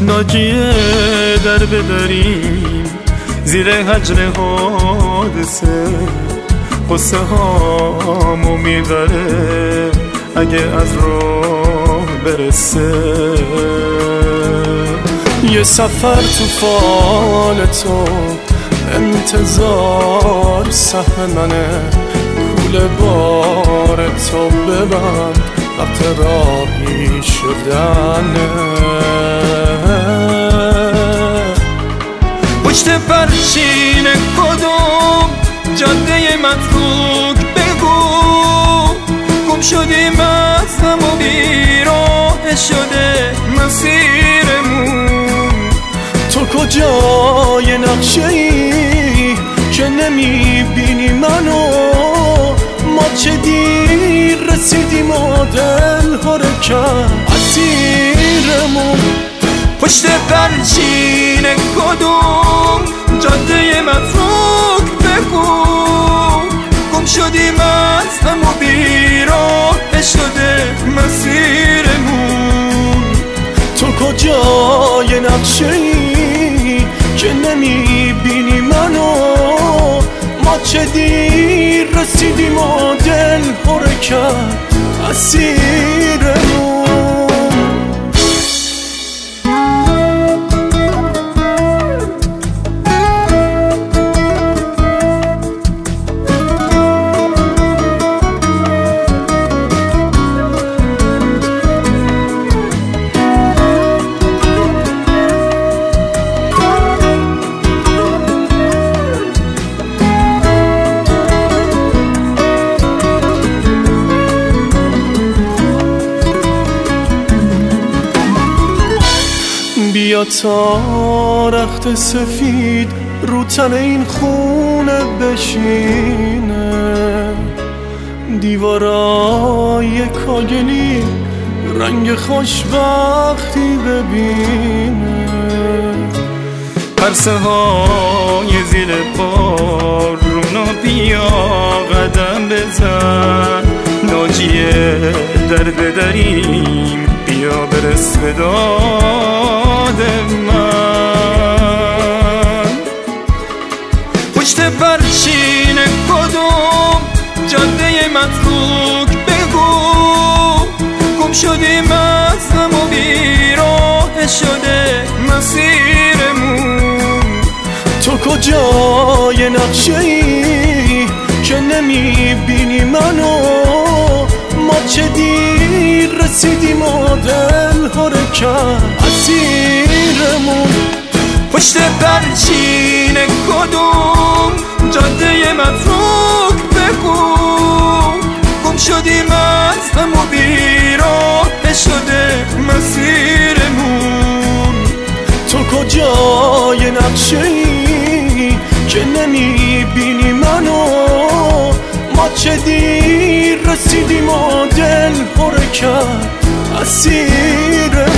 ناجیه در بداریم زیر هجر حادثه، قصه هامو میبره اگه از راه برسه. یه سفر تو فال تو انتظار سهم منه، کوله بار تو ببند وقت راهی شدنه. پشت پرچین کدوم جاده متروک بگو، گم شدیم از هم و بیراه شده مسیرمون. تو کجای نقشه ای که نمیبینی منو؟ ما چه دیر رسیدیم و دل حرکت اسیرمون. پشت پرچین کدوم جاده متروک بگو، گم شدیم از هم و بیراه شده مسیرمون. تو کجای نقشه ای که نمیبینی منو؟ ما چه دیر رسیدیم و دل حرکت اسیرمون. بیا تا رخت سفید رو تن این خونه بشینه، دیوارای کاگلی رنگ خوشبختی ببینه. پرسه های زیر پا رونا بیا قدم بزن، ناجیه در بداریم بیا برس به داد من. پشت پرچین کدوم جاده متروک بگو، گم شدیم از هم و بیراه شده مسیرمون. تو کجای نقشه ای که نمیبینی منو؟ ما چه دیر رسیدیم و دل حرکت اسیرمون. پشت پرچین کدوم جاده متروک بگو، گم شدیم از هم و بیراه شده مسیرمون. تو کجای نقشه ای که نمیبینی منو؟ ما چه دیر رسیدیم و دل حرکت اسیرمون.